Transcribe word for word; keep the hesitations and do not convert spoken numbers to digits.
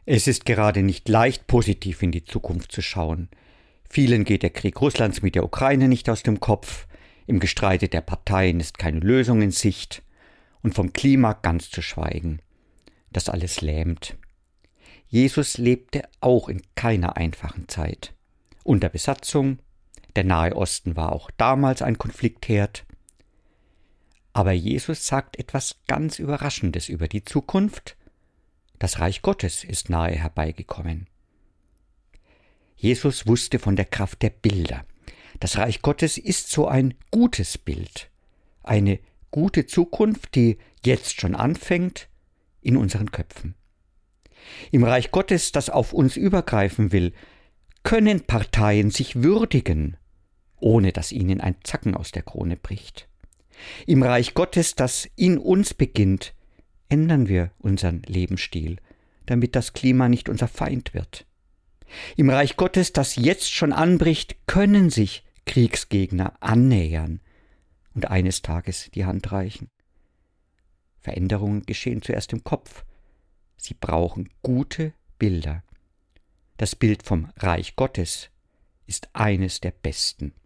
Es ist gerade nicht leicht, positiv in die Zukunft zu schauen. Vielen geht der Krieg Russlands mit der Ukraine nicht aus dem Kopf, im Gestreite der Parteien ist keine Lösung in Sicht und vom Klima ganz zu schweigen. Das alles lähmt. Jesus lebte auch in keiner einfachen Zeit. Unter Besatzung, der Nahe Osten war auch damals ein Konfliktherd. Aber Jesus sagt etwas ganz Überraschendes über die Zukunft. Das Reich Gottes ist nahe herbeigekommen. Jesus wusste von der Kraft der Bilder. Das Reich Gottes ist so ein gutes Bild. Eine gute Zukunft, die jetzt schon anfängt in unseren Köpfen. Im Reich Gottes, das auf uns übergreifen will, können Parteien sich würdigen, ohne dass ihnen ein Zacken aus der Krone bricht. Im Reich Gottes, das in uns beginnt, ändern wir unseren Lebensstil, damit das Klima nicht unser Feind wird. Im Reich Gottes, das jetzt schon anbricht, können sich Kriegsgegner annähern und eines Tages die Hand reichen. Veränderungen geschehen zuerst im Kopf. Sie brauchen gute Bilder. Das Bild vom Reich Gottes ist eines der besten.